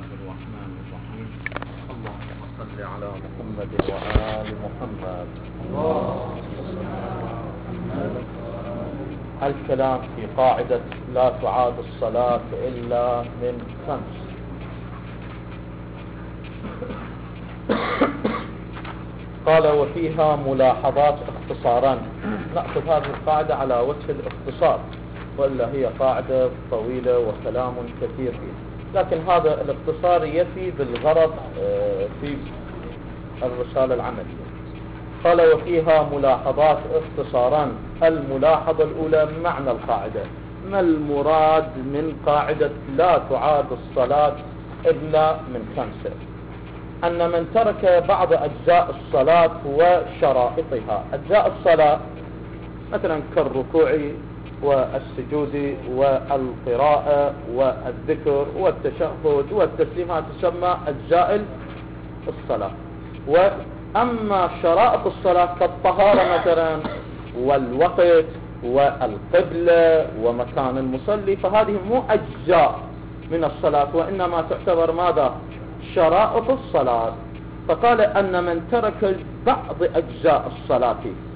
الله الرحمن الرحيم. اللهم صل على محمد وآل محمد. الكلام في قاعدة لا تعاد الصلاة إلا من 5. قال وفيها ملاحظات اختصارا. نأخذ هذه القاعدة على وجه الاختصار، وإلا هي قاعدة طويلة وكلام كثير فيه، لكن هذا الاختصار يفي بالغرض في الرسالة العملية. قال وفيها ملاحظات اختصارا. الملاحظة الأولى معنى القاعدة. ما المراد من قاعدة لا تعاد الصلاة إلا من 5؟ أن من ترك بعض أجزاء الصلاة وشرائطها. أجزاء الصلاة مثلا كالركوع والسجود والقراءة والذكر والتشهد والتسليم، هذه تسمى أجزاء الصلاة. وأما شرائط الصلاة كالطهارة مثلا والوقت والقبلة ومكان المصلي، فهذه مو أجزاء من الصلاة، وإنما تعتبر ماذا؟ شرائط الصلاة. فقال أن من ترك بعض أجزاء الصلاة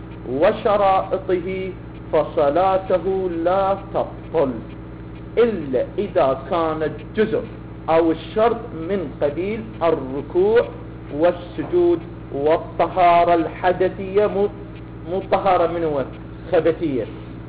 وشرائطه فصلاته لا تبطل إلا إذا كان الجزء أو الشرط من قبيل الركوع والسجود والطهارة الحدثية، مو طهارة من خبثية،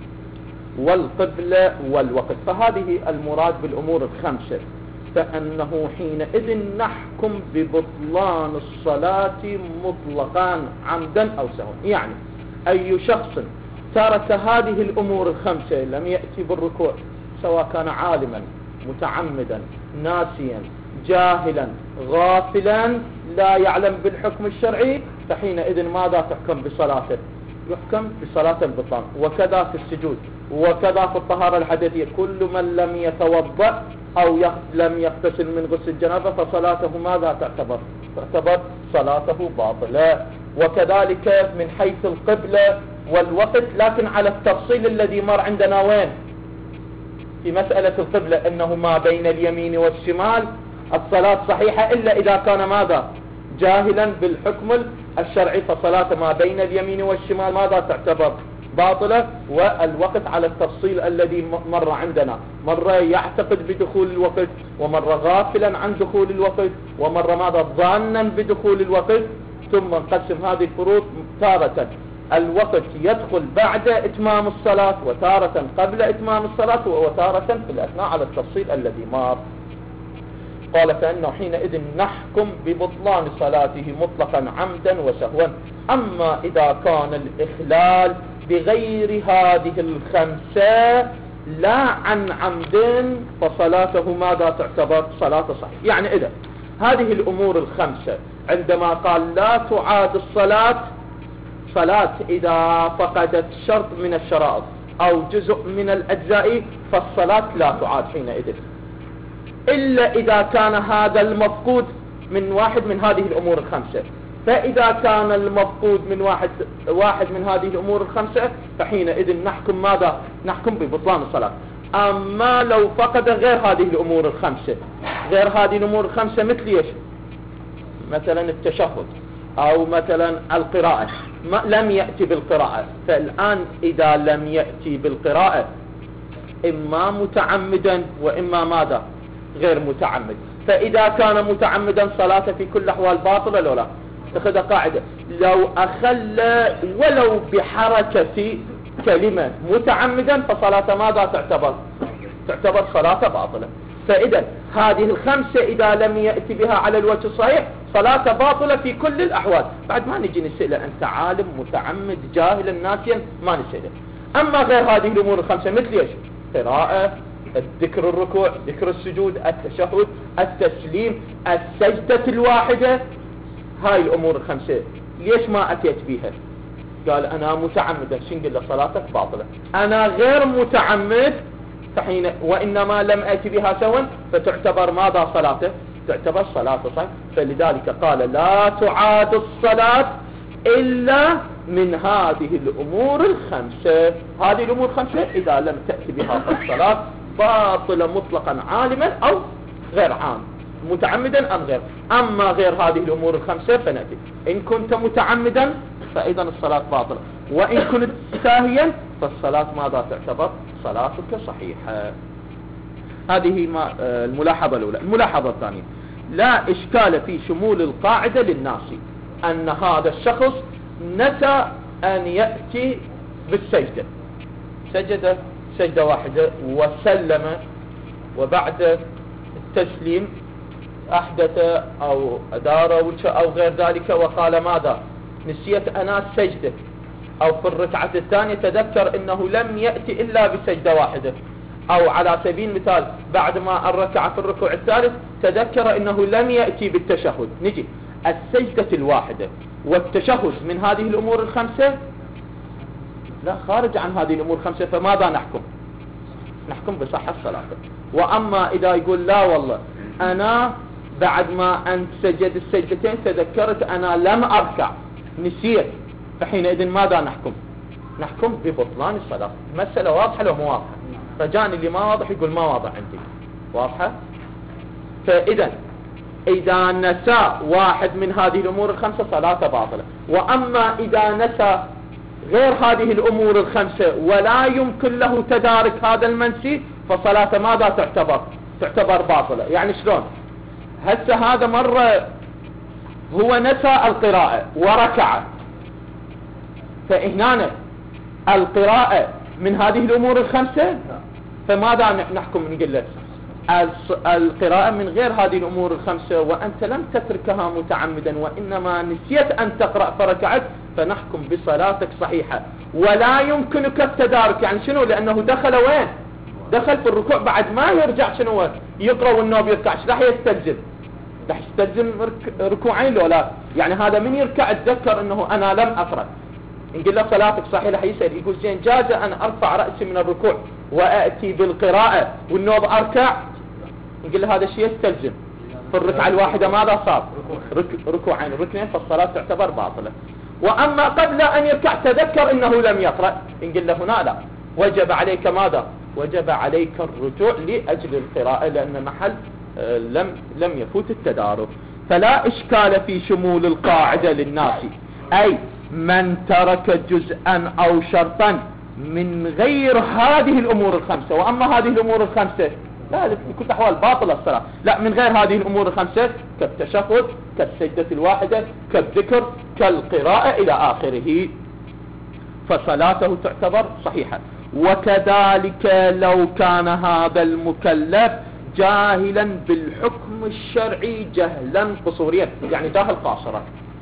والقبلة والوقت. فهذه المراد بالأمور 5. فأنه حينئذ نحكم ببطلان الصلاة مطلقا عمدا أو سهوا. يعني أي شخص ترك هذه الأمور 5، لم يأتي بالركوع سواء كان عالما متعمدا ناسيا جاهلا غافلا لا يعلم بالحكم الشرعي، فحينئذ ماذا تحكم بصلاته؟ يحكم بصلاة البطلان. وكذا في السجود، وكذا في الطهارة الحدثية. كل من لم يتوضأ أو لم يغتسل من غسل الجنابة فصلاته ماذا تعتبر؟ تعتبر صلاته باطلة. وكذلك من حيث القبلة والوقت، لكن على التفصيل الذي مر عندنا وين؟ في مسألة القبلة أنه ما بين اليمين والشمال الصلاة صحيحة إلا إذا كان ماذا؟ جاهلا بالحكم الشرعي، فصلاة ما بين اليمين والشمال ماذا تعتبر؟ باطلة. والوقت على التفصيل الذي مر عندنا، مرة يعتقد بدخول الوقت، ومرة غافلا عن دخول الوقت، ومرة ماذا؟ ظانا بدخول الوقت. ثم نقسم هذه الفروض، تارة الوقت يدخل بعد إتمام الصلاة، وتارة قبل إتمام الصلاة، وتارة في الأثناء على التفصيل الذي مر. قال فإنه حينئذ نحكم ببطلان صلاته مطلقا عمدا وسهوا. أما إذا كان الإخلال بغير هذه 5 لا عن عمد فصلاته ماذا تعتبر؟ صلاة صحيح. يعني إذا هذه الأمور 5 عندما قال لا تعاد الصلاة، صلاة إذا فقدت شرط من الشرائط أو جزء من الأجزاء فالصلاة لا تعاد حينئذ، إلا إذا كان هذا المفقود من واحد من هذه الأمور 5. فإذا كان المفقود من واحد من هذه الأمور 5 فحينئذ نحكم ماذا؟ نحكم ببطلان الصلاة. أما لو فقد غير هذه الأمور 5، غير هذه الأمور 5 مثل إيش؟ مثلا التشهد أو مثلا القراءة، لم يأتي بالقراءة. فالآن إذا لم يأتي بالقراءة إما متعمدا وإما ماذا؟ غير متعمد. فإذا كان متعمدا صلاته في كل الأحوال باطلة لو لا؟ اتخذ قاعدة لو أخل ولو بحركة كلمة متعمدا فصلاة ماذا تعتبر؟ تعتبر صلاة باطلة. فإذا هذه 5 إذا لم يأتي بها على الوجه الصحيح صلاة باطلة في كل الأحوال. بعد ما نجي نسأله أنت عالم متعمد جاهلا ناسيا، ما نسأله. أما غير هذه الأمور 5 مثل إيش؟ قراءة، الذكر، الركوع، ذكر السجود، التشهد، التسليم، السجدة الواحدة، هاي الأمور 5 ليش ما أتيت بها؟ قال أنا متعمدا، شنقل له؟ صلاتك باطلة. أنا غير متعمد فحين وإنما لم أتي بها سوا فتعتبر ماذا صلاته؟ تعتبر صلاته صحيح. فلذلك قال لا تعاد الصلاة إلا من هذه الأمور 5. هذه الأمور 5 إذا لم تأتي بها فالصلاة باطلة مطلقا عالما أو غير عام. متعمدا أم غير. أما غير هذه الأمور الخمسة فنأتي إن كنت متعمدا فإذا الصلاة باطلة، وإن كنت ساهيا فالصلاة ماذا تعتبر؟ صلاتك صحيحة. هذه الملاحظة الأولى. الملاحظة الثانية: لا إشكال في شمول القاعدة للناس أن هذا الشخص نسى أن يأتي بالسجدة، سجد سجدة واحدة وسلم، وبعد التسليم أحدث أو أدار أو غير ذلك وقال ماذا؟ نسيت أنا السجدة، أو في الركعة الثانية تذكر أنه لم يأتي إلا بسجدة واحدة، أو على سبيل المثال بعد ما الركع في الركوع الثالث تذكر أنه لم يأتي بالتشهد. نجي السجدة الواحدة والتشهد من هذه الأمور الخمسة؟ لا، خارج عن هذه الأمور الخمسة، فماذا نحكم؟ نحكم بصحة الصلاة. وأما إذا يقول لا والله أنا بعد ما أن سجد السجدتين تذكرت أنا لم أركع، نسيت، فحينئذ ماذا نحكم؟ نحكم ببطلان الصلاة. مسألة واضحة لو مو واضحة؟ رجاني اللي ما واضح يقول ما واضح عندي. واضحة؟ فإذا إذا نسى واحد من هذه الأمور الخمسة صلاة باطلة. وأما إذا نسى غير هذه الأمور الخمسة ولا يمكن له تدارك هذا المنسي فصلاة ماذا تعتبر؟ تعتبر باطلة. يعني شلون؟ هسه هذا مرة هو نسى القراءة وركع، فإهنا القراءة من هذه الأمور الخمسة، فماذا نحكم؟ نقول له القراءة من غير هذه الأمور الخمسة وأنت لم تتركها متعمدا وإنما نسيت أن تقرأ فركعت، فنحكم بصلاتك صحيحة ولا يمكنك التدارك. يعني شنو؟ لأنه دخل وين؟ دخل في الركوع بعد ما يرجع شنو يقرأ والنوم بيركعش، راح يستلزم ركوعين لو لا. يعني هذا من يركع تذكر أنه أنا لم أقرأ، نقول له صلاتك صحيحة. يسأل يقول زين جاز أن أرفع رأسي من الركوع وأتي بالقراءة والنوب أركع؟ نقول له هذا الشيء يستلزم في الركعة الواحدة ماذا صار؟ ركوعين ركنين، فالصلاة تعتبر باطلة. وأما قبل أن يركع تذكر أنه لم يقرأ، نقول له هنا لا، وجب عليك ماذا؟ وجب عليك الرجوع لأجل القراءة، لأن محل لم يفوت التدارك. فلا إشكال في شمول القاعدة للناس، أي من ترك جزءا أو شرطا من غير هذه الأمور الخمسة. وأما هذه الأمور الخمسة لا، في كل الأحوال باطلة الصلاة. لا، من غير هذه الأمور الخمسة كالتشهد، كالسجدة الواحدة، كالذكر، كالقراءة إلى آخره، فصلاته تعتبر صحيحة. وكذلك لو كان هذا المكلف جاهلا بالحكم الشرعي جهلا قصوريا، يعني جاهل قاصرا.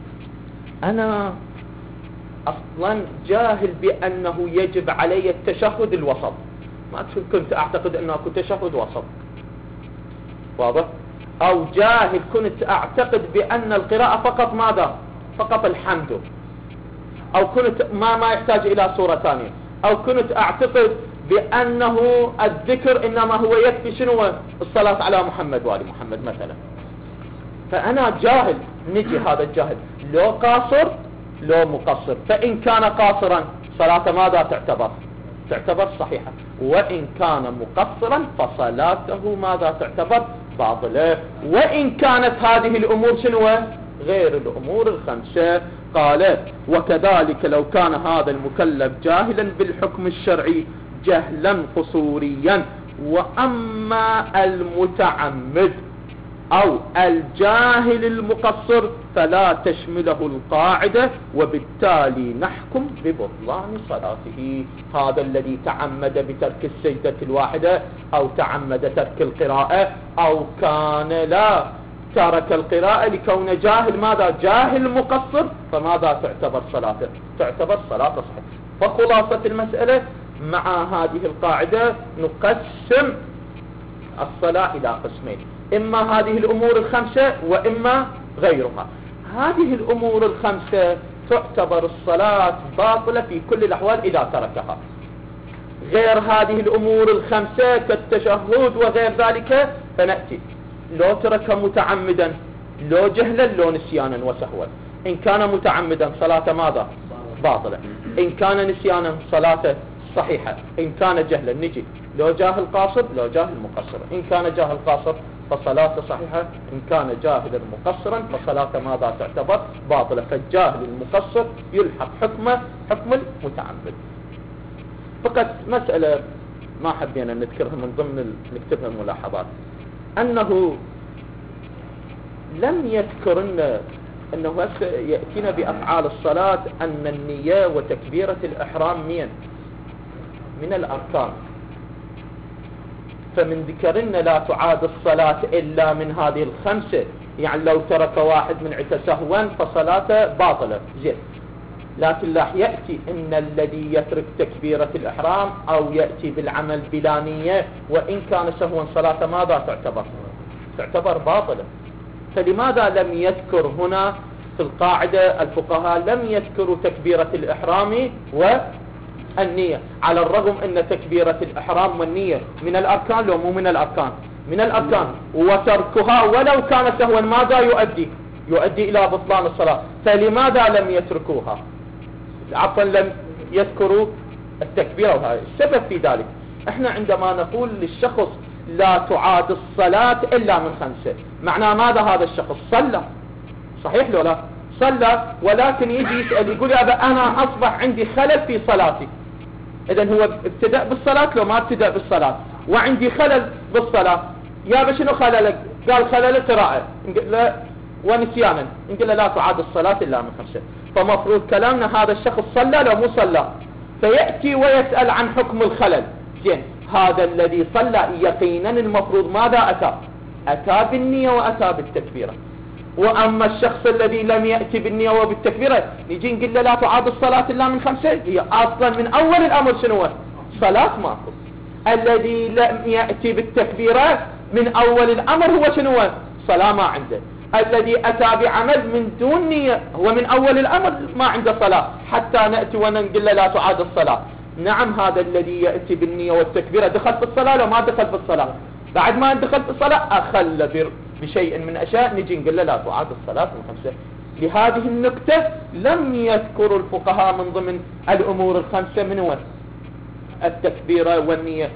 أنا أصلا جاهل بأنه يجب علي التشهد الوسط، ما كنت أعتقد أنه كنت تشهد وسط، واضح؟ أو جاهل كنت أعتقد بأن القراءة فقط ماذا؟ فقط الحمد، أو كنت ما يحتاج إلى صورة ثانية، أو كنت أعتقد بأنه الذكر إنما هو يكفي شنو؟ الصلاة على محمد وآل محمد مثلا. فأنا جاهل. نجي هذا الجاهل لو قاصر لو مقصر، فإن كان قاصرا صلاة ماذا تعتبر؟ تعتبر صحيحة، وإن كان مقصرا فصلاته ماذا تعتبر؟ باطلة. وإن كانت هذه الأمور شنو؟ غير الأمور الخمسة. قال وكذلك لو كان هذا المكلف جاهلا بالحكم الشرعي جهلا قصوريا. وأما المتعمد أو الجاهل المقصر فلا تشمله القاعدة، وبالتالي نحكم ببطلان صلاته. هذا الذي تعمد بترك السجدة الواحدة أو تعمد ترك القراءة أو كان لا ترك القراءة لكون جاهل ماذا؟ جاهل مقصر، فماذا تعتبر صلاته؟ تعتبر صلاة صحيحة. فخلاصة المسألة مع هذه القاعدة نقسم الصلاة إلى قسمين: إما هذه الأمور الخمسة وإما غيرها. هذه الأمور الخمسة تعتبر الصلاة باطلة في كل الأحوال إذا تركها. غير هذه الأمور الخمسة كالتشهد وغير ذلك فنأتي لو ترك متعمدا لو جهلا لو نسيانا وسهوا. إن كان متعمدا صلاة ماذا؟ باطلة. إن كان نسيانا صلاة صحيحة. إن كان جهلا نجي لو جاهل قاصر لو جاهل مقصر. إن كان جاهل قاصر فصلاته صحيحة. إن كان جاهلا مقصرا فصلاته ماذا تعتبر؟ باطلة. فالجاهل المقصر يلحق حكمه حكم المتعمد. فقط مسألة ما حبينا نذكرها من ضمن نكتبها الملاحظات، أنه لم يذكر أنه يأتينا بأفعال الصلاة أن النية وتكبيرة الإحرام من الأركان. فمن ذكرنا لا تعاد الصلاة إلا من هذه الخمسة، يعني لو ترك واحد من عدة سهوا فصلاته باطلة زين. لكن لا يأتي إن الذي يترك تكبيرة الإحرام أو يأتي بالعمل بلا نية وإن كان سهوا صلاة ماذا تعتبر باطلة. فلماذا لم يذكر هنا في القاعدة الفقهاء لم يذكروا تكبيرة الإحرام والنية، على الرغم أن تكبيرة الإحرام والنية من الأركان لو مو من الأركان؟ من الأركان. وتركها ولو كان سهوا ماذا يؤدي إلى بطلان الصلاة. فلماذا لم يتركوها؟ عفوا لم يذكروا التكبير. وهذا السبب في ذلك احنا عندما نقول للشخص لا تعاد الصلاة إلا من خمسة، معناه ماذا؟ هذا الشخص صلى صحيح لو لا صلى، ولكن يجي يسأل يقول يا أبا أنا أصبح عندي خلل في صلاتي. إذن هو ابتدأ بالصلاة لو ما ابتدأ بالصلاة وعندي خلل بالصلاة. يا أبا شنو خللك؟ قال خلل قراءة ونسيانا. نقول لا تعاد الصلاة إلا من خمسة. فمفروض كلامنا هذا الشخص صلى لو مو صلى، فيأتي ويسأل عن حكم الخلل. زين هذا الذي صلى يقينا المفروض ماذا أتى بالنية وأتى بالتكبيرة. وأما الشخص الذي لم يأتي بالنية وبالتكبيرة نيجي نقول له لا تعاد الصلاة إلا من خمسة. هي أصلا من أول الأمر شنو؟ صلاة ماكو. الذي لم يأتي بالتكبيرة من أول الأمر هو شنو؟ صلاة ما عنده. الذي أتى بعمل من دون نية هو من أول الأمر ما عنده صلاة، حتى نأتي ونقول له لا تعاد الصلاة. نعم هذا الذي يأتي بالنية والتكبيرة دخل في الصلاة لو ما دخل في الصلاة؟ بعد ما دخل في الصلاة أخل بشيء من أشياء نجي نقول له لا تعاد الصلاة من خمسة. لهذه النكتة لم يذكر الفقهاء من ضمن الأمور الخمسة من هو التكبيرة والنية،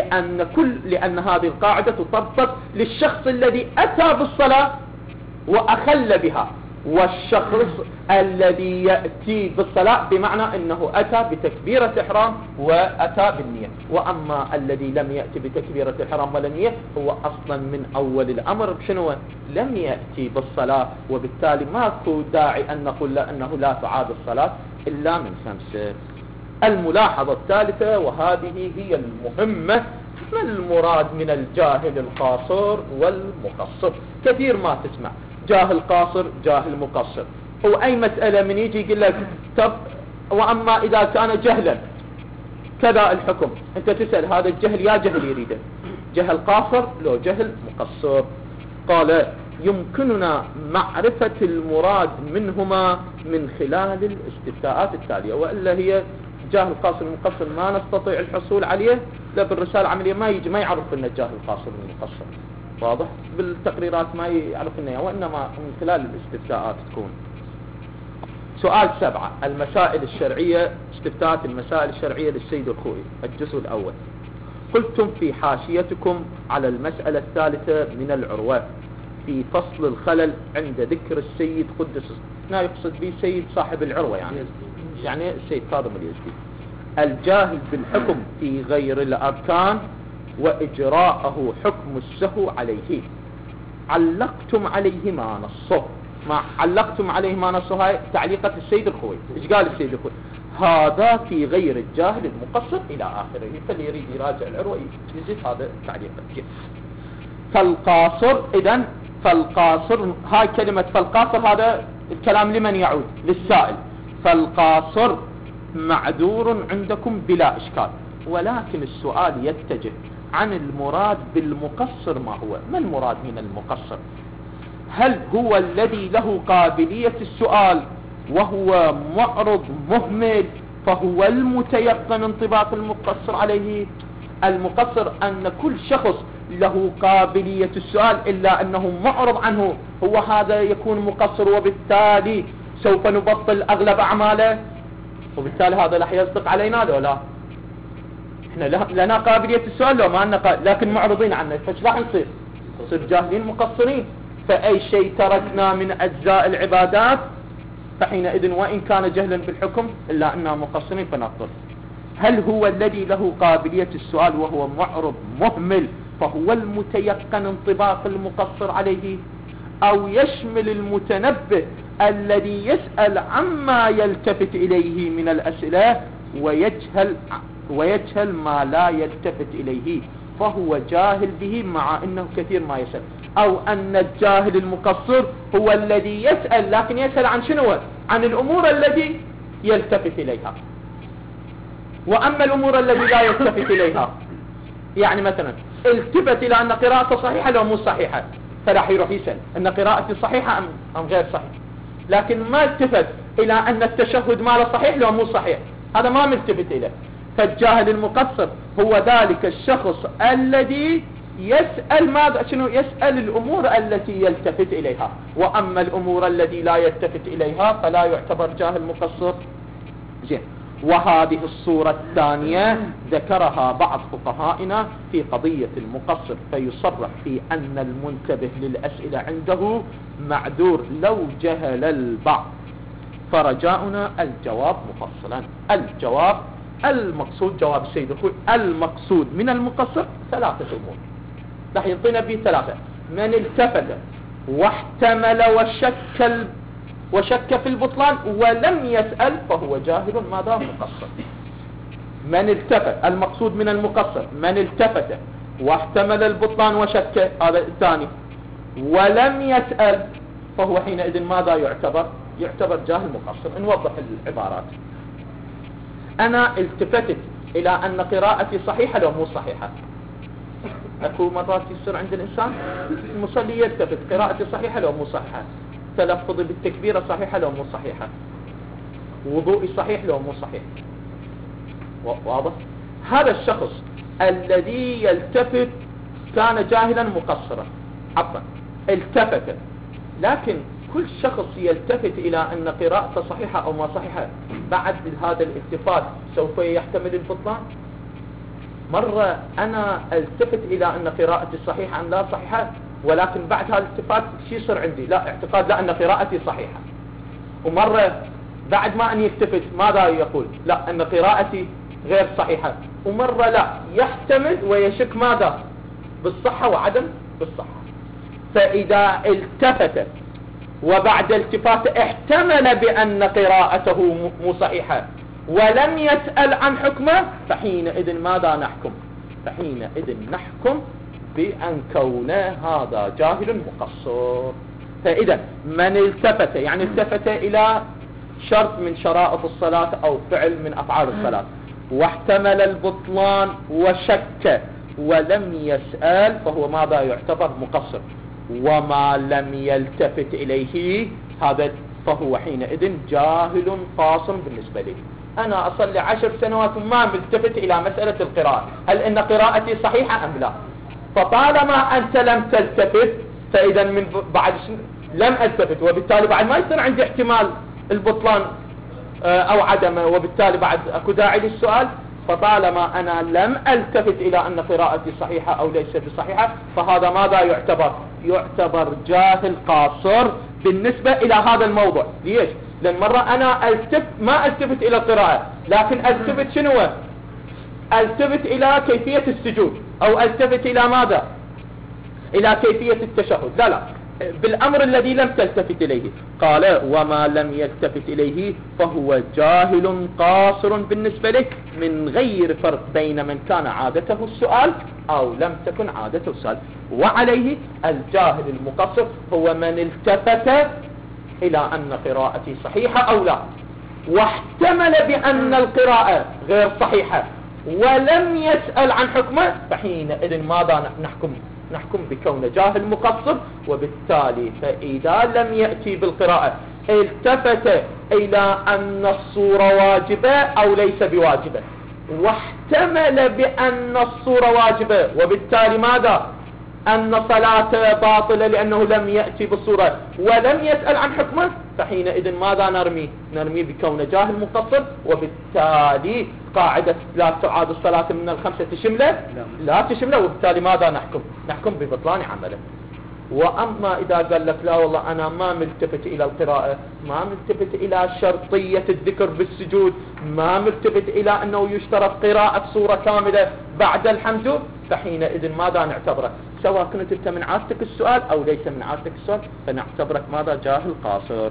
لأن هذه القاعدة تطبق للشخص الذي أتى بالصلاة وأخل بها، والشخص الذي يأتي بالصلاة بمعنى أنه أتى بتكبيرة إحرام وأتى بالنية. وأما الذي لم يأتي بتكبيرة إحرام ولا نية هو أصلا من أول الأمر بشنو؟ لم يأتي بالصلاة، وبالتالي ماكو داعي أن نقول له أنه لا تعاد الصلاة إلا من خمسة. الملاحظة الثالثة وهذه هي المهمة، ما المراد من الجاهل القاصر والمقصر؟ كثير ما تسمع جاهل قاصر جاهل مقصر، هو أي مسألة من يجي يقول لك طب وأما إذا كان جهلا كذا الحكم، أنت تسأل هذا الجهل يا جهل يريده جهل قاصر لو جهل مقصر؟ قال يمكننا معرفة المراد منهما من خلال الاستفتاءات التالية، وإلا هي جاهل قاصر مقصر ما نستطيع الحصول عليه لا بالرسالة العملية، ما يعرف لنا الجاهل قاصر والمقصر، واضح؟ بالتقريرات ما يعرف لنا، وإنما من خلال الاستفتاءات تكون. سؤال 7 المسائل الشرعية، استفتاءات المسائل الشرعية للسيد الخوئي الجزء الأول. قلتم في حاشيتكم على المسألة الثالثة من العروة في فصل الخلل عند ذكر السيد قدس، لا يقصد به سيد صاحب العروة يعني السيد كاظم اليزدي، الجاهل بالحكم في غير الأركان وإجراءه حكم السهو عليه. علقتم عليه ما نصه، ما علقتم عليه ما نصه هاي تعليقة السيد الخوئي. إيش قال السيد الخوئي؟ هذا في غير الجاهل المقصر إلى آخره، فاللي يريد يراجع العروة يزيد هذا التعليق. فالقاصر إذن فالقاصر، هاي كلمة فالقاصر هذا الكلام لمن يعود؟ للسائل. فالقاصر معذور عندكم بلا إشكال، ولكن السؤال يتجه عن المراد بالمقصر. ما المراد من المقصر؟ هل هو الذي له قابلية السؤال وهو معرض مهمل فهو المتيقن انطباق المقصر عليه؟ المقصر أن كل شخص له قابلية السؤال إلا أنه معرض عنه، هو هذا يكون مقصر، وبالتالي سوف نبطل أغلب أعماله، وبالتالي هذا لا يصدق علينا لو لا احنا لنا قابلية السؤال لو ما لنا لكن معرضين عنه، فايش راح نصير؟ نصير جاهلين مقصرين. فأي شيء تركنا من أجزاء العبادات فحينئذ وإن كان جهلا بالحكم إلا أننا مقصرين فنقول هل هو الذي له قابلية السؤال وهو معرض مهمل فهو المتيقن انطباق المقصر عليه، أو يشمل المتنبه الذي يسأل عما يلتفت إليه من الأسئلة ويجهل ما لا يلتفت إليه فهو جاهل به مع أنه كثير ما يسأل، أو أن الجاهل المقصر هو الذي يسأل لكن يسأل عن شنو؟ عن الأمور التي يلتفت إليها، وأما الأمور التي لا يلتفت إليها يعني مثلا التفت إلى أن قراءته صحيحة لو مو صحيحة فراح يروح يسأل أن قراءتي صحيحة أم غير صحيح، لكن ما التفت إلى أن التشهد ماله صحيح لو مو صحيح، هذا ما ملتفت إليه. فالجاهل المقصر هو ذلك الشخص الذي يسأل ماذا شنو؟ يسأل الأمور التي يلتفت إليها، وأما الأمور التي لا يلتفت إليها فلا يعتبر جاهل مقصر. زين. وهذه الصورة الثانية ذكرها بعض فقهائنا في قضية المقصر، فيصرح في أن المنتبه للأسئلة عنده معذور لو جهل البعض. فرجاؤنا الجواب مفصلا. الجواب المقصود جواب السيد الخوي المقصود من المقصر ثلاثة أمور راح يعطينا به ثلاثة: من التفت واحتمل وشك في البطلان ولم يسأل فهو جاهل ما دام مقصر. من التفت، المقصود من المقصر من التفت واحتمل البطلان وشك، هذا الثاني، ولم يسأل فهو حينئذ ماذا يعتبر جاهل مقصر. نوضح العبارات. أنا التفتت إلى أن قراءتي صحيحة لو مو صحيحة. أكو مرات يصير عند الإنسان المصلي يلتفت قراءتي صحيحة لو مو صحيحة، تلفظي بالتكبيرة صحيحة لو مو صحيحة، وضوئي صحيح لو مو صحيح. واضح؟ هذا الشخص الذي يلتفت كان جاهلا مقصرا، عفوا التفت. لكن كل شخص يلتفت إلى أن قراءته صحيحة أو ما صحيحة بعد هذا الالتفات سوف يحتمل البطلان. مرة أنا التفت إلى أن قراءتي صحيحة أم لا صحيحة، ولكن بعد هذا الالتفات شو يصير عندي؟ لا اعتقاد لا أن قراءتي صحيحة. ومرة بعد ما أن يلتفت ماذا يقول؟ لا أن قراءتي غير صحيحة. ومرة لا يحتمل ويشك ماذا؟ بالصحة وعدم بالصحة. فإذا التفت وبعد التفات احتمل بأن قراءته مو صحيحة ولم يسأل عن حكمه فحينئذ ماذا نحكم؟ فحينئذ نحكم بأن كونه هذا جاهل مقصر. فإذا من التفت يعني التفت إلى شرط من شرائط الصلاة أو فعل من أفعال الصلاة واحتمل البطلان وشك ولم يسأل فهو ماذا يعتبر مقصر. وما لم يلتفت إليه هذا فهو حينئذ جاهل قاصر بالنسبة لي. أنا أصلي 10 سنوات وما ملتفت إلى مسألة القراءة، هل إن قراءتي صحيحة أم لا؟ فطالما أنت لم تلتفت فإذا من بعد لم ألتفت، وبالتالي بعد ما يصير عندي احتمال البطلان أو عدمه، وبالتالي بعد أكو داعي للسؤال. فطالما أنا لم ألتفت إلى أن قراءتي صحيحة أو ليست بصحيحة فهذا ماذا يعتبر جاهل قاصر بالنسبة إلى هذا الموضوع. ليش؟ لأن مرة أنا ما ألتفت إلى القراءة، لكن ألتفت شنو؟ ألتفت إلى كيفية السجود، أو ألتفت إلى ماذا؟ إلى كيفية التشهد. لا بالأمر الذي لم تلتفت إليه. قال وما لم يلتفت إليه فهو جاهل قاصر بالنسبة له من غير فرق بين من كان عادته السؤال أو لم تكن عادته السؤال. وعليه الجاهل المقصر هو من التفت إلى أن قراءتي صحيحة أو لا، واحتمل بأن القراءة غير صحيحة ولم يسأل عن حكمه فحينئذ ماذا نحكم بكونه جاهل مقصر. وبالتالي فإذا لم يأتي بالقراءة التفت إلى أن الصورة واجبة أو ليس بواجبة، واحتمل بأن الصورة واجبة، وبالتالي ماذا؟ أن صلاته باطلة لأنه لم يأتي بالصورة ولم يسأل عن حكمه، فحينئذ ماذا نرمي بكونه جاهل مقصر. وبالتالي قاعدة لا تعاد الصلاة من الخمسة تشمله؟ لا تشمله، وبالتالي ماذا نحكم؟ نحكم ببطلان عمله. وأما إذا قال لك لا والله أنا ما ملتفت إلى القراءة، ما ملتفت إلى شرطية الذكر بالسجود، ما ملتفت إلى أنه يشترط قراءة سورة كاملة بعد الحمد، فحينئذ ماذا نعتبره؟ سواء كنت أنت من عادتك السؤال أو ليس من عادتك السؤال، فنعتبرك ماذا؟ جاهل قاصر.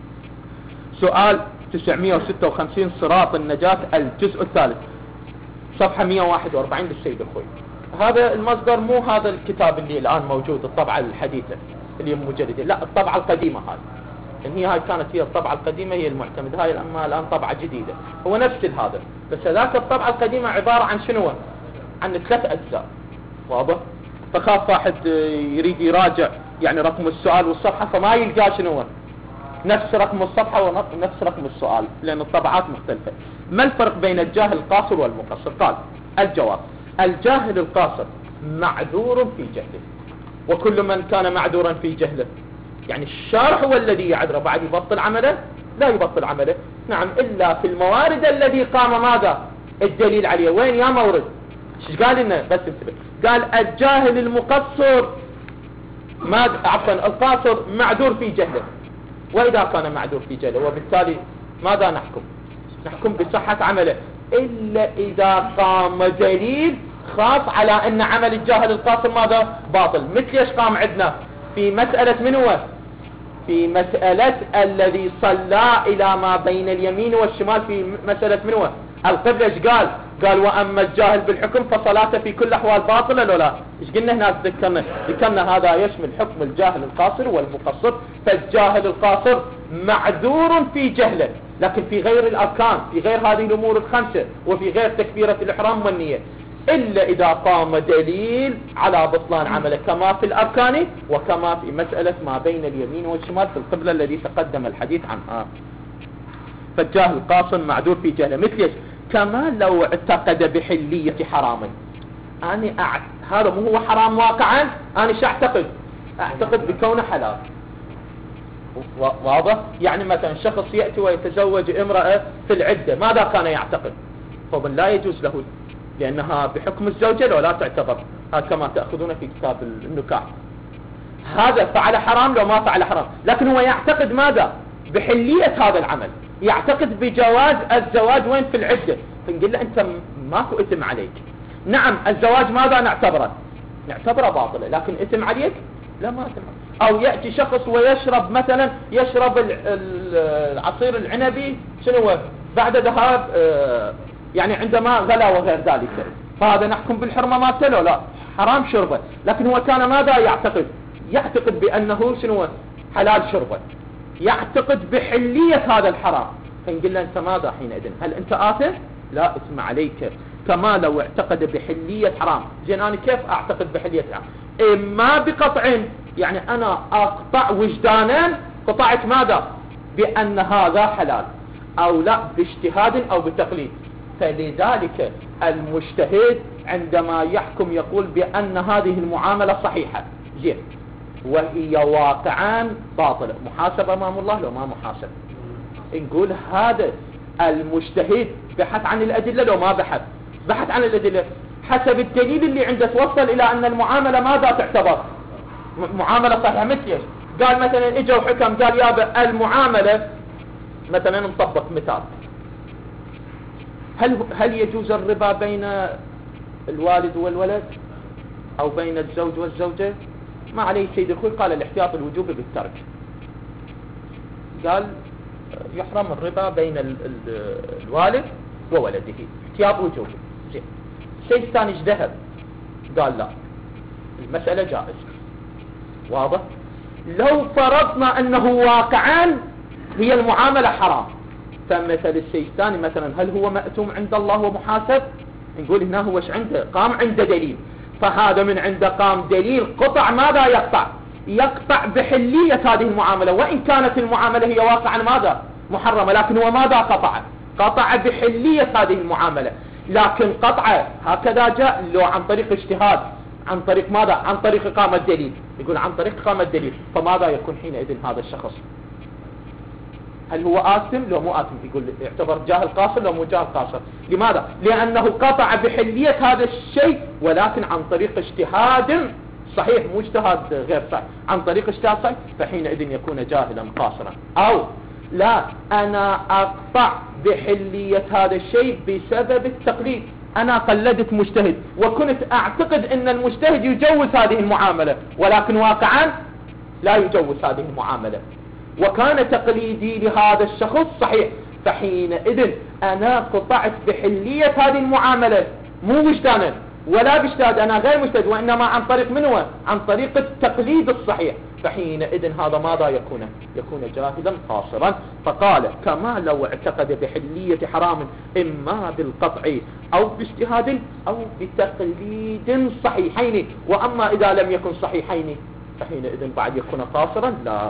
سؤال 956 صراط النجاة الجزء الثالث صفحة 141 للسيد الخوي. هذا المصدر مو هذا الكتاب اللي الآن موجود الطبعة الحديثة اللي مجلدة، لا الطبعة القديمة هذه، إن هي هاي كانت هي الطبعة القديمة هي المعتمدة، هاي أما الآن طبعة جديدة، هو نفس هذا، بس ذاك الطبعة القديمة عبارة عن شنو؟ عن 3 أجزاء. واضح؟ فخاف واحد يريد يراجع يعني رقم السؤال والصفحة فما يلقى شنو نفس رقم الصفحة ونفس رقم السؤال، لأن الطبعات مختلفة. ما الفرق بين الجاهل القاصر والمقصر؟ قال الجواب: الجاهل القاصر معذور في جهله، وكل من كان معذورا في جهله يعني الشارح هو الذي يعذره، بعد يبطل عمله؟ لا يبطل عمله، نعم، إلا في الموارد الذي قام ماذا؟ الدليل عليه. وين يا مورد؟ ايش قال لنا؟ بس انتبه، قال الجاهل المقصر عفوا القاصر معذور في جهله. وإذا كان معذور في جهله وبالتالي ماذا نحكم؟ نحكم بصحة عمله إلا إذا قام دليل خاص على أن عمل الجاهل القاصر ماذا؟ باطل. مثل ايش قام عندنا في مسألة من هو؟ في مسألة الذي صلى إلى ما بين اليمين والشمال في مسألة من هو؟ القبلة. ايش قال؟ قال وأما الجاهل بالحكم فصلاته في كل أحوال باطلة. لو لا ايش قلنا هناك؟ ذكرنا هذا يشمل حكم الجاهل القاصر والمقصر. فالجاهل القاصر معذور في جهله، لكن في غير الأركان، في غير هذه الأمور الخمسة، وفي غير تكبيرة الإحرام والنية، إلا إذا قام دليل على بطلان عمله كما في الأركان وكما في مسألة ما بين اليمين والشمال في القبلة الذي تقدم الحديث عنها. فالجاهل القاصر معذور في جهله. مثل كما لو اعتقد بحلية حرام. هذا مو هو حرام واقعا، أنا شو أعتقد بكونه حلال. واضح؟ يعني مثلا شخص يأتي ويتزوج امرأة في العدة، ماذا كان يعتقد؟ طبعا لا يجوز له، لأنها بحكم الزوجة لو لا تعتبر، هذا كما تأخذون في كتاب النكاح. هذا فعل حرام لو ما فعل حرام، لكن هو يعتقد ماذا؟ بحلية هذا العمل، يعتقد بجواز الزواج وين؟ في العدة. فنقول له أنت ماكو إثم عليك. نعم الزواج ماذا نعتبره باطلة، لكن إثم عليك؟ لا، ما إثم. أو يأتي شخص ويشرب مثلا العصير العنبي شنو بعد ذهاب يعني عندما غلا وغير ذلك، فهذا نحكم بالحرمة مالته؟ لا، حرام شربه، لكن هو كان ماذا يعتقد بأنه شنو حلال شربه، يعتقد بحلية هذا الحرام. فنقول له أنت ماذا حينئذ؟ هل أنت آثم؟ لا إثم عليك. كما لو اعتقد بحلية حرام. زين أنا كيف أعتقد بحلية حرام؟ إما بقطع، يعني أنا أقطع وجدانا، قطعت ماذا؟ بأن هذا حلال، أو لا باجتهاد أو بتقليد. فلذلك المجتهد عندما يحكم يقول بأن هذه المعاملة صحيحة زين وهي واقعا باطلة، محاسب أمام الله لو ما محاسب. نقول هذا المجتهد بحث عن الأدلة لو ما بحث عن الأدلة حسب الدليل اللي عنده توصل إلى أن المعاملة ماذا تعتبر؟ معاملة صحيحة. مثل قال مثلا اجا وحكم قال يا المعاملة مثلا نطبق مثال، هل يجوز الربا بين الوالد والولد أو بين الزوج والزوجة؟ ما عليه سيد الخوي قال الاحتياط الوجوب بالترك، قال يحرم الربا بين الوالد وولده احتياط وجوبي. زين الشيء الثاني ذهب قال لا المسألة جائز. واضح؟ لو فرضنا أنه واقعا هي المعاملة حرام، فمثل الشيء الثاني مثلا هل هو مأتوم عند الله ومحاسب؟ نقول هنا هو ايش عنده؟ قام عنده دليل، فهذا من عنده قام دليل قطع ماذا يقطع بحلية هذه المعاملة، وإن كانت المعاملة هي واقعا ماذا؟ محرمة، لكن هو ماذا قطع بحلية هذه المعاملة. لكن قطع هكذا جاء لو عن طريق اجتهاد، عن طريق ماذا؟ عن طريق إقامة دليل. يقول عن طريق إقامة دليل، فماذا يكون حينئذ هذا الشخص؟ هل هو آثم لو مو آثم؟ يقول يعتبر جاهل قاصر لو مو جاهل قاصر. لماذا؟ لأنه قطع بحلية هذا الشيء ولكن عن طريق اجتهاد صحيح، مو اجتهاد غير صحيح، عن طريق اجتهاد صحيح، فحينئذ يكون جاهلا قاصرا. أو لا، أنا أقطع بحلية هذا الشيء بسبب التقليد، أنا قلدت مجتهد وكنت أعتقد أن المجتهد يجوز هذه المعاملة، ولكن واقعا لا يجوز هذه المعاملة، وكان تقليدي لهذا الشخص صحيح، فحينئذ أنا قطعت بحلية هذه المعاملة مو وجدانا ولا باجتهاد، أنا غير مجتهد، وإنما عن طريق منه عن طريق التقليد الصحيح، فحينئذ هذا ماذا يكون جاهلا قاصرا. فقال كما لو اعتقد بحلية حرام إما بالقطع أو باجتهاد أو بتقليد صحيحين، وأما إذا لم يكن صحيحين فحينئذ بعد يكون قاصرا لا.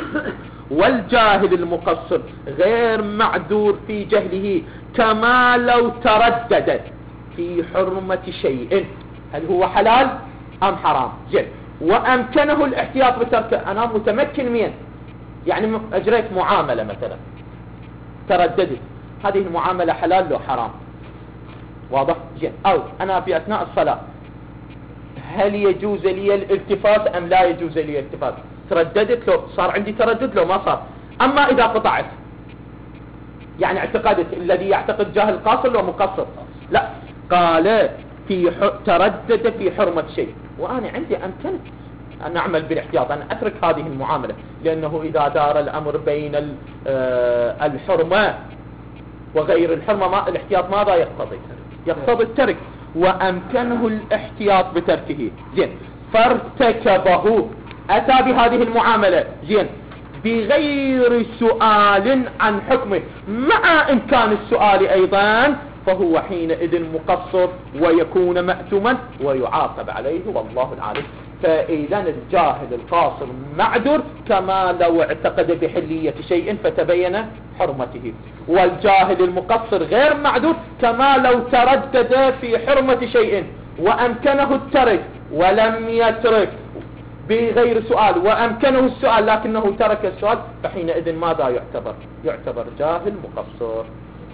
والجاهل المقصر غير معذور في جهله كما لو تردد في حرمة شيء هل هو حلال أم حرام، جل وأمكنه الاحتياط بتركه. أنا متمكن من يعني أجريت معاملة مثلا ترددت، هذه المعاملة حلال لو حرام، واضح جل. أو أنا في أثناء الصلاة هل يجوز لي الالتفات أم لا يجوز لي الالتفات، ترددت، لو صار عندي تردد لو ما صار. أما إذا قطعت يعني اعتقدت، الذي يعتقد جاهل قاصر لو مقصر لا، قال تردد في حرمة شيء وأنا عندي أمكنت أن أعمل بالاحتياط، أن أترك هذه المعاملة، لأنه إذا دار الأمر بين الحرمة وغير الحرمة الاحتياط ماذا يقتضي الترك، وأمكنه الاحتياط بتركه زين، فارتكبه أتى بهذه المعاملة زين بغير سؤال عن حكمه مع إمكان السؤال أيضا، فهو حينئذ مقصر ويكون مأثما ويعاقب عليه والله العالم. فإذا الجاهل القاصر معذور كما لو اعتقد بحلية شيء فتبين حرمته، والجاهل المقصر غير معذور كما لو تردد في حرمة شيء وأمكنه الترك ولم يترك بغير سؤال، وأمكنه السؤال لكنه ترك السؤال، فحينئذ ماذا يعتبر جاهل مقصر.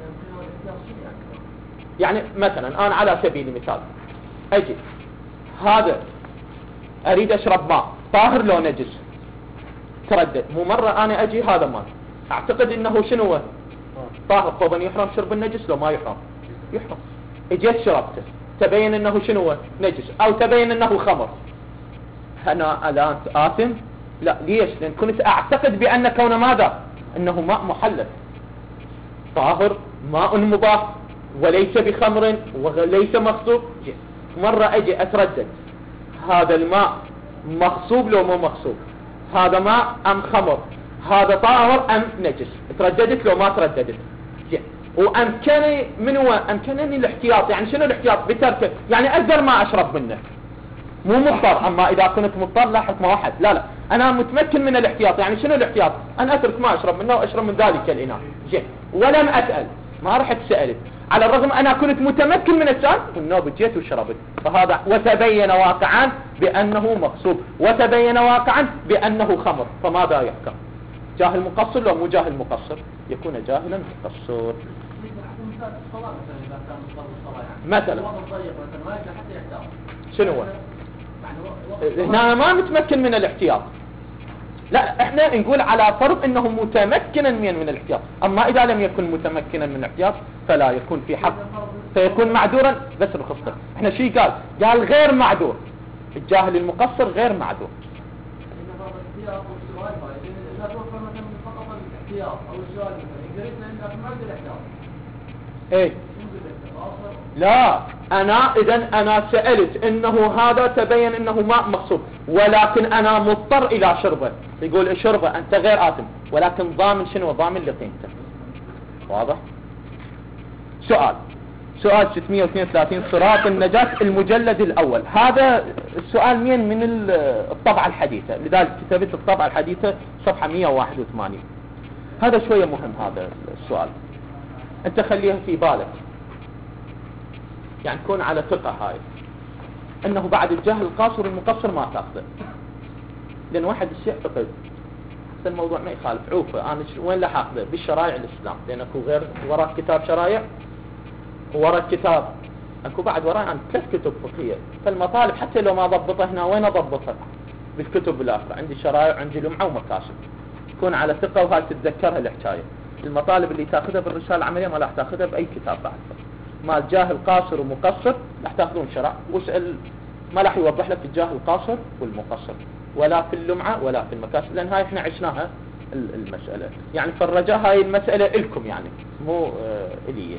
يعني مثلا أنا على سبيل المثال أجي هذا أريد أشرب ماء طاهر لو نجس، تردد، مو مرة أنا أجي هذا ماء أعتقد إنه شنو طاهر، طبعا يحرم شرب النجس لو ما يحرم اجيت شربته تبين إنه شنو نجس أو تبين إنه خمر، أنا الآن آثم؟ لا، ليش؟ لأن كنت أعتقد بأن كون ماذا إنه ماء محلل طاهر ماء مباح وليس بخمر وليس مغصوب، مرة أجي أتردد هذا الماء مغصوب لو مو مغصوب، هذا ماء أم خمر، هذا طاهر أم نجس، ترددت لو ما ترددت، أمكنني الاحتياط. يعني شنو الاحتياط بتركه؟ يعني أقدر ما أشرب منه مو مضطر، أما إذا كنت مضطر لا حكم واحد، لا أنا متمكن من الاحتياط. يعني شنو الاحتياط؟ أنا أترك ما أشرب منه وأشرب من ذلك الإناء ولم أسأل، ما رحت سألت، على الرغم أنا كنت متمكن من السؤال والنوب جيت وشربت، فهذا وتبين واقعا بأنه مغصوب وتبين واقعا بأنه خمر، فماذا يحكم؟ جاهل مقصر لو مو جاهل مقصر؟ يكون جاهلا مقصر. مثلا شنو هو؟ هنا ما نتمكن من الاحتياط، لا احنا نقول على فرض انه متمكنا من الاحتياط، اما اذا لم يكن متمكنا من الاحتياط فلا يكون في حق، فيكون معذورا. بس الخصة احنا شي قال غير معذور، الجاهل المقصر غير معذور. ايه لا، انا سألت انه هذا تبين انه ماء مغصوب ولكن انا مضطر الى شربه، يقول شربه انت غير آثم ولكن ضامن شنو؟ ضامن لقيمته، واضح؟ سؤال 632 صراط النجاة المجلد الاول، هذا السؤال من الطبعة الحديثة، لذلك كتبت الطبعة الحديثة صفحة 181. هذا شوية مهم هذا السؤال، انت خليها في بالك، يعني تكون على ثقة هاي انه بعد الجهل القاصر المقصر ما تاخذه، لان واحد يعتقد الموضوع ما يخالف عوفه. أنا وين لا أخذه؟ بالشرائع الإسلام، لأن أكو غير وراء كتاب شرائع وراء كتاب أكو بعد وراء عن 3 كتب فقهية. فالمطالب حتى لو ما ضبطها هنا وين أضبطها؟ بالكتب الآخرى. عندي شرائع وعندي لمعة ومكاسب، تكون على ثقة وهاي تتذكرها الحكاية. المطالب اللي تاخذها بالرسالة العملية ما راح تاخذها بأي كتاب بعد. ما جاهل قاصر ومقصر راح تاخذون شرع، واسأل ما راح يوضح لك الجاهل القاصر والمقصر ولا في اللمعة ولا في المكاسب، لأن هاي احنا عشناها المسألة. يعني فالرجاء هاي المسألة إلكم يعني مو إلي.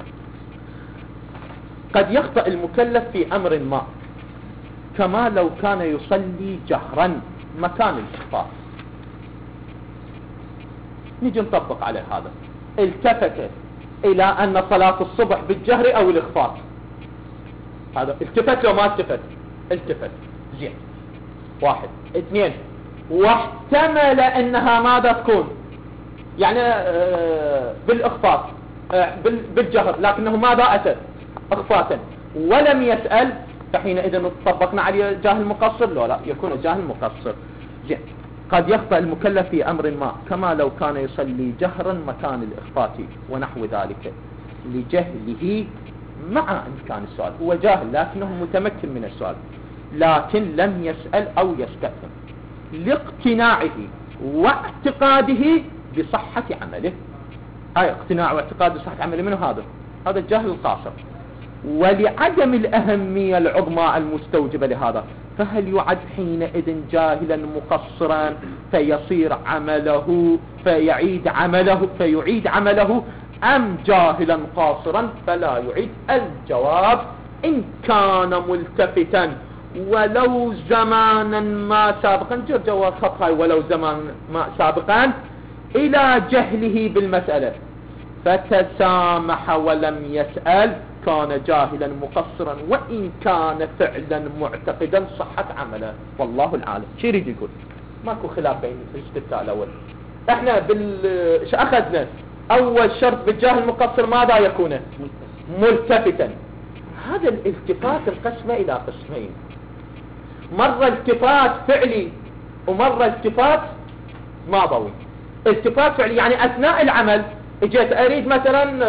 قد يخطئ المكلف في أمر ما كما لو كان يصلي جهرا مكان الإخفاء. نيجي نطبق عليه هذا. التفت إلى أن صلاة الصبح بالجهر أو الإخفاء. هذا التفت لو ما التفت؟ التفت. زين. 1 2 واحتمل أنها ماذا تكون؟ يعني بالإخفاء بالجهر، لكنه ماذا أتى؟ إخفاء ولم يسأل، فحينئذ طبقنا عليه جاهل مقصر. لا يكون جاهل مقصر. زين. قد يخطئ المكلف في أمر ما كما لو كان يصلي جهرا مكان الإخفاء ونحو ذلك لجهله، مع إمكان السؤال. هو جاهل لكنه متمكن من السؤال، لكن لم يسأل أو يستأثم لاقتناعه واعتقاده بصحة عمله. هاي اقتناع واعتقاد بصحة عمله منه هذا الجاهل القاصر. ولعدم الأهمية العظمى المستوجبة لهذا، فهل يعد حينئذ جاهلا مقصرا فيصير عمله فيعيد عمله أم جاهلا قاصرا فلا يعيد؟ الجواب إن كان ملتفتا ولو زمانا ما سابقا، جواب خطأ ولو زمان ما سابقا إلى جهله بالمسألة فتسامح ولم يسأل كان جاهلا مقصرا، وإن كان فعلا معتقدا صحة عمله. والله العالم. شو يريد يقول؟ ماكو خلاف بين الاستفتاء الأول. احنا شو أخذنا؟ أول شرط بالجاهل المقصر ماذا يكون؟ ملتفتا. هذا الالتفات انقسم إلى قسمين، مرة التفات فعلي ومرة التفات ماضوي. التفات فعلي يعني أثناء العمل اجيت أريد مثلا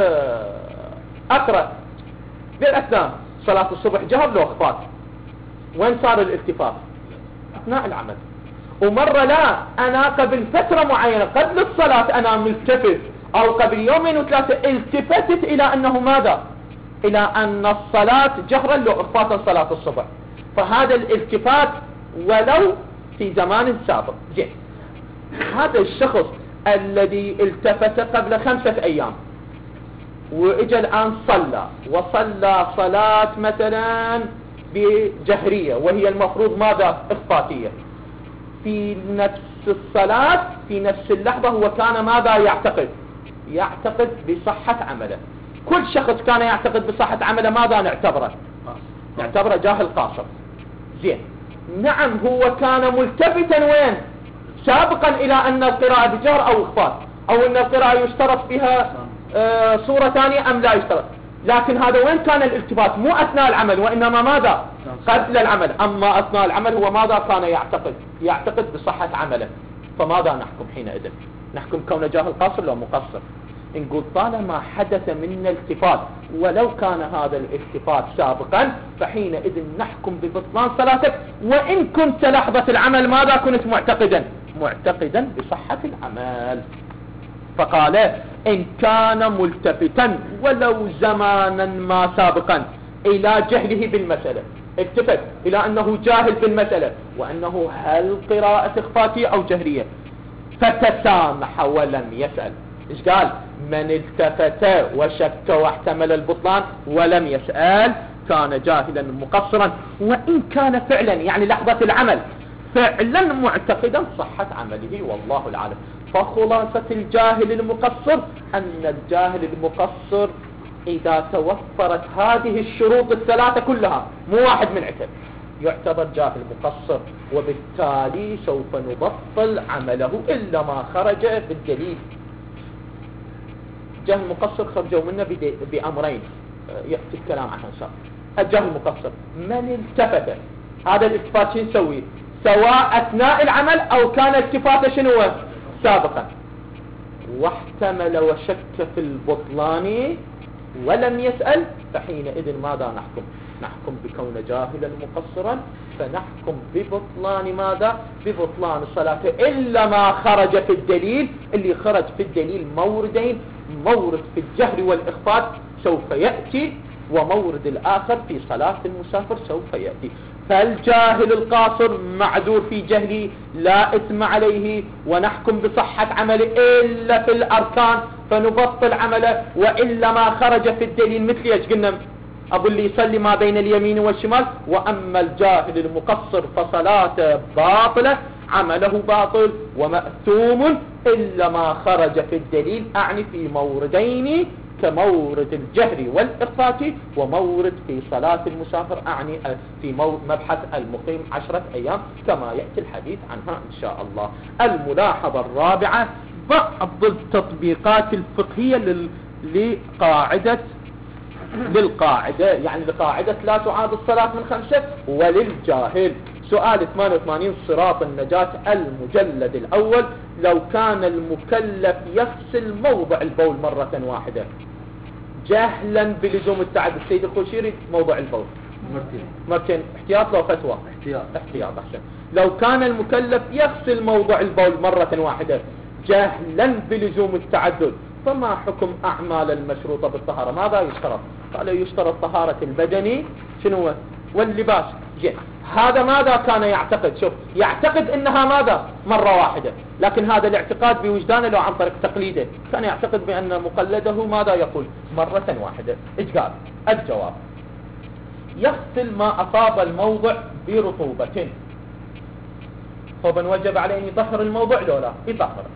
أقرأ بالأثناء صلاة الصبح جهر لو أخفات، وين صار الالتفات؟ أثناء العمل. ومرة لا، أنا قبل فترة معينة قبل الصلاة أنا ملتفت، أو قبل 2 و3 التفتت إلى أنه ماذا؟ إلى أن الصلاة جهرا لو أخفات صلاة الصبح. فهذا الالتفات ولو في زمان سابق. جيد. هذا الشخص الذي التفت قبل 5 أيام وإجا الآن وصلى صلاة مثلا بجهرية وهي المفروض ماذا؟ إخفاتية. في نفس الصلاة في نفس اللحظة هو كان ماذا يعتقد بصحة عمله. كل شخص كان يعتقد بصحة عمله ماذا نعتبره؟ جاهل قاصر. زين. نعم هو كان ملتفتا وين؟ سابقا إلى أن القراءة بجهر أو إخفاء، أو أن القراءة يشترط فيها صورة ثانية أم لا يشترط، لكن هذا وين كان الالتفات؟ مو أثناء العمل وإنما ماذا؟ قبل العمل. أما أثناء العمل هو ماذا كان يعتقد بصحة عمله. فماذا نحكم حينئذ؟ نحكم كونه جاهل قاصر لو مقصر؟ نقول طالما حدث منا التفات ولو كان هذا الالتفات سابقا فحينئذ نحكم ببطلان صلاتك، وإن كنت لحظة العمل ماذا كنت معتقدا بصحة العمل. فقال إن كان ملتفتا ولو زمانا ما سابقا إلى جهله بالمسألة، التفت إلى أنه جاهل بالمسألة وأنه هل قراءة إخفاتية أو جهرية، فتسامح ولم يسأل. إيش قال؟ من التفت وشك واحتمل البطلان ولم يسأل كان جاهلا مقصرا، وإن كان فعلا يعني لحظة العمل فعلا معتقدا صحة عمله. والله العالم. فخلاصة الجاهل المقصر أن الجاهل المقصر إذا توفرت هذه الشروط الثلاثة كلها، مو واحد من عتب، يعتبر جاهل مقصر، وبالتالي سوف نبطل عمله إلا ما خرج بالدليل. الجاهل المقصر خرجوا منه بأمرين يأتي الكلام عنه إن شاء الله. الجاهل المقصر من التفت، هذا الالتفات شو نسوي؟ سواء أثناء العمل أو كان التفاته شنو؟ سابقا واحتمل وشك في البطلان ولم يسأل، فحينئذ ماذا نحكم؟ نحكم بكون جاهلا مقصرا، فنحكم ببطلان ماذا؟ ببطلان الصلاة إلا ما خرج في الدليل. اللي خرج في الدليل موردين، مورد في الجهر والإخفاء سوف يأتي، ومورد الآخر في صلاة المسافر سوف يأتي. فالجاهل القاصر معذور في جهله لا إثم عليه، ونحكم بصحة عمله إلا في الأركان فنبطل عمله، وإلا ما خرج في الدليل مثل ايش قلنا؟ أبو اللي يصلي ما بين اليمين والشمال. وأما الجاهل المقصر فصلاته باطلة، عمله باطل ومأثوم إلا ما خرج في الدليل، أعني في موردين كمورد الجهر والإخفاء، ومورد في صلاة المسافر، أعني في مبحث المقيم 10 أيام كما يأتي الحديث عنها إن شاء الله. الملاحظة الرابعة بعض التطبيقات الفقهية للقاعدة، يعني لقاعدة لا تعاد الصلاة من 5 وللجاهل. سؤال 88 صراط النجاة المجلد الأول، لو كان المكلف يغسل موضع البول مرة واحدة جهلا بلزوم التعدد، السيد الخشيري موضع البول مرتين احتياط لو فتوى احتياط أحسن. لو كان المكلف يغسل موضع البول مرة واحدة جهلا بلزوم التعدد، فما حكم أعمال المشروطة بالطهارة؟ ماذا يشترط؟ قال يشترط طهارة البدني شنو واللباس. هذا ماذا كان يعتقد؟ شوف، يعتقد انها ماذا؟ مرة واحدة، لكن هذا الاعتقاد بوجدانه لو عن طريق تقليده كان يعتقد بأن مقلده ماذا يقول؟ مرة واحدة. ايش قال؟ الجواب يغسل ما أصاب الموضع برطوبة، طبعا وجب عليه أن يطهر الموضع لو لا يطهر.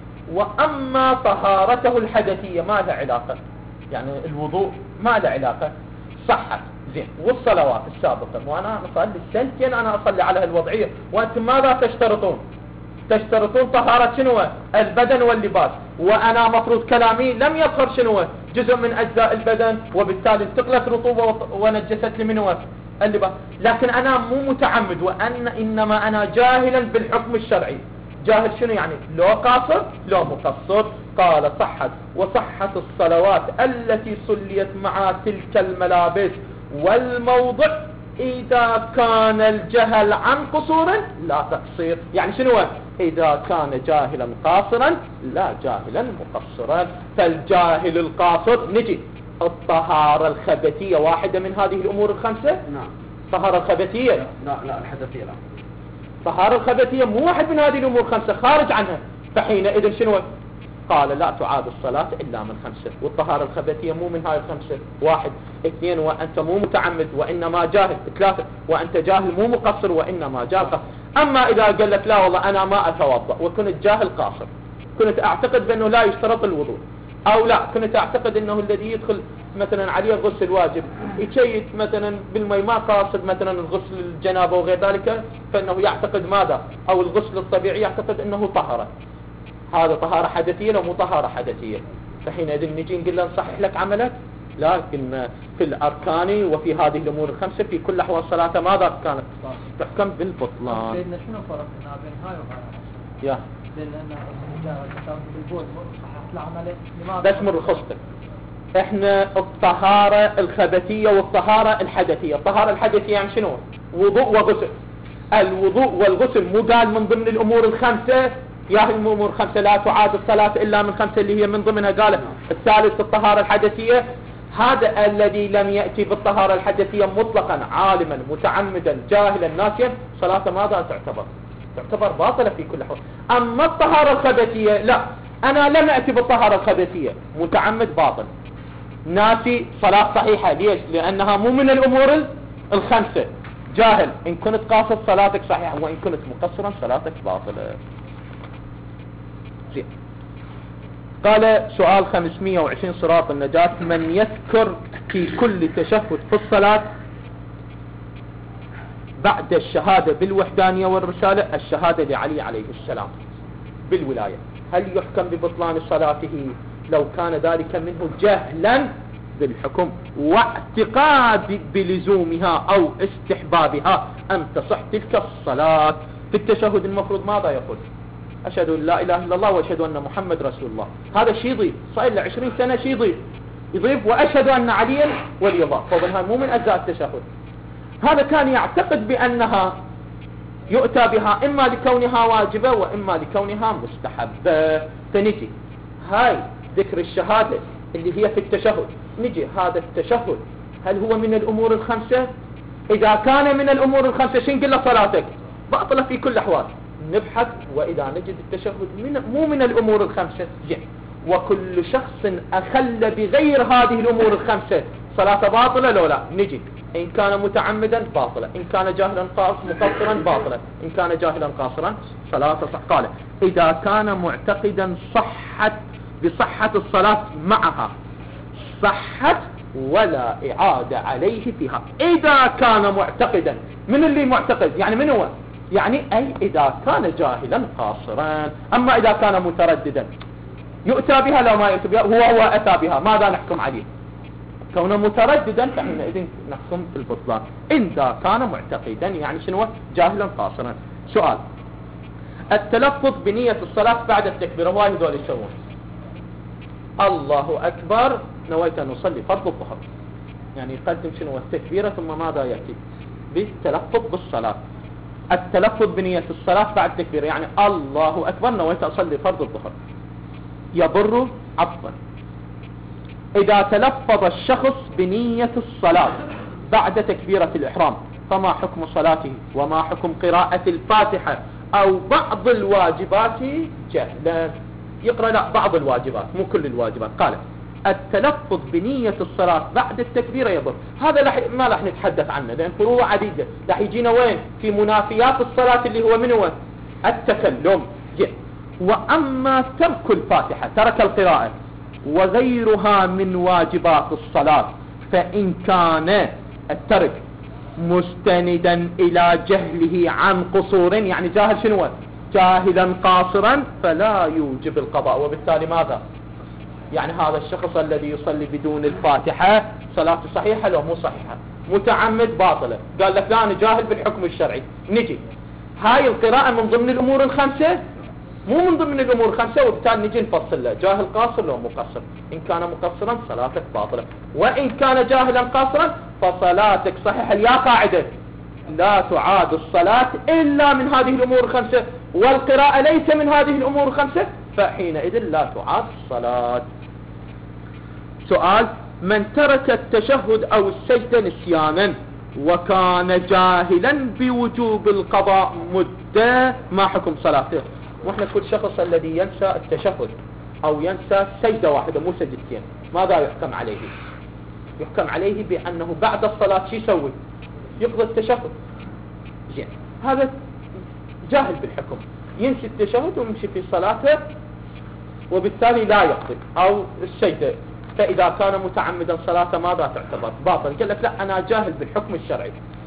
وأما طهارته الحدثية ما لها علاقة، يعني الوضوء ما له علاقة، صحت زين. والصلوات السابقة، وانا اصلي السنتين انا اصلي على هالوضعية، وانتم ماذا تشترطون؟ تشترطون طهارة شنو؟ البدن واللباس، وانا مفروض كلامي لم يظهر شنو؟ جزء من اجزاء البدن، وبالتالي انتقلت رطوبة ونجست لي منه اللباس، لكن انا مو متعمد، انما انا جاهلا بالحكم الشرعي. جاهل شنو يعني؟ لو قاصر لو مقصر. قال صحت وصحت الصلوات التي صليت مع تلك الملابس والموضع إذا كان الجهل عن قصور لا تقصير. يعني شنو؟ إذا كان جاهلا قاصرا لا جاهلا مقصرا. فالجاهل القاصر نجي الطهارة الخبثية واحدة من هذه الأمور الخمسة. نعم. طهارة الخبثية لا الحدثية لا. طهارة الخبثية مو واحد من هذه الأمور الخمسة، خارج عنها، فحينئذ شنو؟ قال لا تعاد الصلاة إلا من 5. والطهارة الخبثية مو من هاي الخمسة، 1 2 وأنت مو متعمد وإنما جاهل، 3 وأنت جاهل مو مقصر وإنما جاهل. أما إذا قال لك لا والله أنا ما أتوضأ وكنت جاهل قاصر، كنت أعتقد بأنه لا يشترط الوضوء، أو لا كنت أعتقد أنه الذي يدخل مثلا عليه غسل واجب يشيت مثلا بالمي ما قاصد مثلا الغسل الجنابة وغير ذلك، فإنه يعتقد ماذا؟ أو الغسل الطبيعي يعتقد أنه طهرة. هذا طهارة حدثية لو مو طهارة حدثية، فحينئذ نجي نقول له نصحح لك عملك. لكن في الأركان وفي هذه الأمور الخمسة في كل أحوال صلاة ماذا كانت؟ تحكم بالبطلان. سيدنا شنو فرق بين هاي وهاي؟ يا بين أن بالبول صحح العمل بس من رخصتك، احنا الطهارة الخبثية والطهارة الحدثية. الطهارة الحدثية يعني شنو؟ وضوء وغسل. الوضوء والغسل مو قال من ضمن الأمور الخمسة؟ يا الأمور الخمسة لا تعاد الصلاة إلا من 5 اللي هي من ضمنها قال الثالث الطهارة الحدثية. هذا الذي لم يأتي بالطهارة الحدثية مطلقا عالما متعمدا جاهلا ناسيا صلاة ماذا تعتبر باطلة في كل حال. أما الطهارة الخبثية لا، أنا لم أتي بالطهارة الخبثية متعمد باطل، ناسي صلاة صحيحة. ليش؟ لأنها مو من الأمور الخمسة. جاهل إن كنت قاصد صلاتك صحيحة، وإن كنت مقصرا صلاتك باطلة. قال سؤال 520 صراط النجاة، من يذكر في كل تشهد في الصلاة بعد الشهادة بالوحدانية والرسالة الشهادة لعلي عليه السلام بالولاية، هل يحكم ببطلان صلاته لو كان ذلك منه جهلا بالحكم واعتقاد بلزومها أو استحبابها أم تصح تلك الصلاة؟ في التشهد المفروض ماذا يقول؟ أشهد أن لا إله إلا الله وأشهد أن محمد رسول الله، هذا شيء يضيف، صار له 20 سنة شيء يضيف وأشهد أن عليا ولي الله، فضلها مو من أجزاء التشهد. هذا كان يعتقد بأنها يؤتى بها إما لكونها واجبة وإما لكونها مستحبة. فنجي هاي ذكر الشهادة اللي هي في التشهد، نجي هذا التشهد هل هو من الأمور الخمسة؟ إذا كان من الأمور الخمسة شنقل له صلاتك باطلة في كل الأحوال. نبحث وإذا نجد التشهد مو من الأمور الخمسة، وكل شخص أخل بغير هذه الأمور الخمسة صلاة باطلة لو لا. نجي إن كان متعمدا باطلة، إن كان جاهلا مقصرا باطلة، إن كان جاهلا قاصرا صلاة صح. قال إذا كان معتقدا بصحة الصلاة معها صحت ولا إعادة عليه فيها. إذا كان معتقدا، من اللي معتقد يعني من هو؟ يعني أي إذا كان جاهلا قاصرا. أما إذا كان مترددا يؤتى بها لو ما يؤتى بها، هو أتى بها، ماذا نحكم عليه؟ كونه مترددا فحينئذ نحكم بالبطلان. إذا كان معتقدا يعني شنو؟ جاهلا قاصرا. سؤال: التلفظ بنية الصلاة بعد التكبير، هو هذول يسوون الله أكبر نويت أن نصلي فرض الظهر، يعني يقدم شنو؟ التكبيرة ثم ماذا يأتي؟ بالتلفظ بالصلاة. التلفظ بنية الصلاة بعد التكبير يعني الله أكبر نويت أصلي فرض الظهر. يضر عفوا إذا تلفظ الشخص بنية الصلاة بعد تكبيرة الإحرام فما حكم صلاته وما حكم قراءة الفاتحة أو بعض الواجبات جهلا؟ يقرأ لا بعض الواجبات مو كل الواجبات. قال التلفظ بنية الصلاة بعد التكبير يضر. هذا ما راح نتحدث عنه لأن فروع عديدة، راح يجينا وين؟ في منافيات الصلاة اللي هو من هو؟ التكلم. وأما ترك الفاتحة، ترك القراءة وغيرها من واجبات الصلاة، فإن كان الترك مستندا إلى جهله عن قصور، يعني جاهل شنو؟ جاهلا قاصرا، فلا يوجب القضاء. وبالتالي ماذا؟ يعني هذا الشخص الذي يصلي بدون الفاتحة صلاته صحيحة لو مو صحيحة؟ متعمد باطلة. قال لك لا أنا جاهل بالحكم الشرعي. نجي هاي القراءة من ضمن الأمور الخمسة؟ مو من ضمن الأمور الخمسة، وبالتالي نجي نفصل له جاهل قاصر لو مقصر. إن كان مقصرا صلاتك باطلة، وإن كان جاهلا قاصرا فصلاتك صحيحة. يا قاعدة لا تعاد الصلاة إلا من هذه الأمور الخمسة، والقراءة ليس من هذه الأمور الخمسة، فحينئذ لا تعاد الصلاة. سؤال: من ترك التشهد أو السجدة نسيانا وكان جاهلا بوجوب القضاء مدة، ما حكم صلاته؟ واحنا كل شخص الذي ينسى التشهد أو ينسى سجدة واحدة مو سجدتين ماذا يحكم عليه؟ يحكم عليه بأنه بعد الصلاة شو يسوي؟ يقضي التشهد. زين، هذا جاهل بالحكم، ينسي التشهد ويمشي في صلاته وبالتالي لا يقضي أو السجدة. فإذا كان متعمدا صلاته ماذا تعتبر؟ باطل. قال لك لا أنا جاهل بالحكم الشرعي،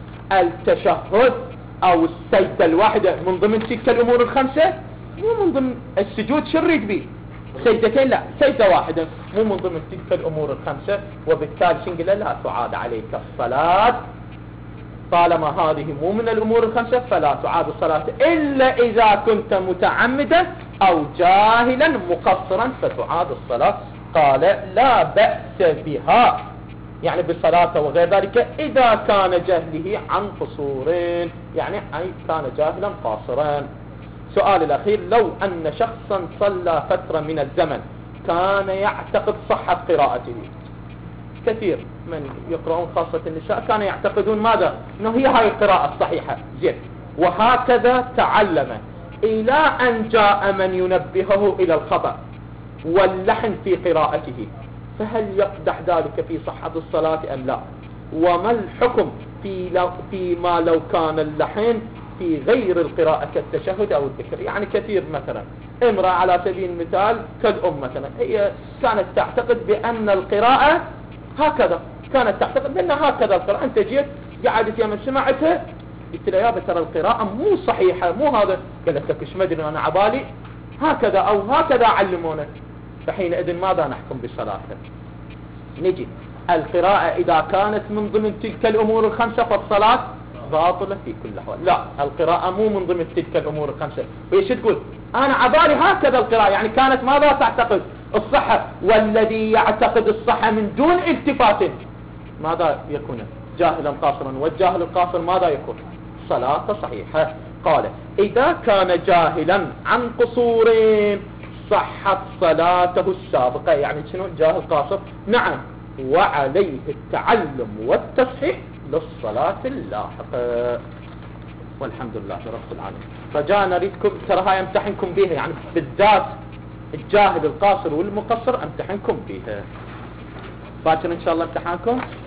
التشهد أو السجدة الواحدة من ضمن تلك الأمور الخمسة، مو من ضمن السجود. شو نريد به؟ سجدتين؟ لا، سجدة واحدة مو من ضمن تلك الأمور الخمسة، وبالتالي شنقل لا تعاد عليك الصلاة طالما هذه مو من الأمور الخمسة، فلا تعاد الصلاة إلا إذا كنت متعمدا أو جاهلا مقصرا فتعاد الصلاة. قال لا بأس بها، يعني بالصلاة وغير ذلك إذا كان جهله عن قصورين، يعني أي كان جاهلا قاصرا. سؤال الأخير: لو أن شخصا صلى فترة من الزمن كان يعتقد صحة قراءته، كثير من يقرؤون خاصة النساء كانوا يعتقدون ماذا؟ أنه هي هاي القراءة الصحيحة، زين، وهكذا تعلم إلى أن جاء من ينبهه إلى الخطأ واللحن في قراءته، فهل يقدح ذلك في صحة الصلاة أم لا؟ وما الحكم فيما لو كان اللحن في غير القراءة كالتشهد أو الذكر؟ يعني كثير مثلا امرأة على سبيل المثال كالأم مثلا، هي كانت تعتقد بأن القراءة هكذا، كانت تعتقد بأن هكذا القراءة، أنت جيت قعدت يا من سمعتها قلت لها يا ترى القراءة مو صحيحة مو هذا، قالت لك ايش مدري أنا عبالي هكذا أو هكذا علمونا، فحينئذ ماذا نحكم بصلاتها؟ نجي القراءة إذا كانت من ضمن تلك الأمور الخمسة فالصلاة باطلة في كل الأحوال. لا، القراءة مو من ضمن تلك الأمور الخمسة. ويش تقول؟ أنا عبالي هكذا القراءة، يعني كانت ماذا تعتقد؟ الصحة. والذي يعتقد الصحة من دون التفات ماذا يكون؟ جاهلا قاصرا. والجاهل القاصر ماذا يكون؟ صلاة صحيحة. قال إذا كان جاهلا عن قصورين صحت صلاته السابقة. يعني شنو جاهل قاصر؟ نعم، وعليه التعلم والتصحيح للصلاة اللاحقة. والحمد لله رب العالمين. رجاء نريدكم، ترى هاي امتحنكم بيها، يعني بالذات الجاهل القاصر والمقصر امتحنكم بيها. باكر ان شاء الله امتحانكم.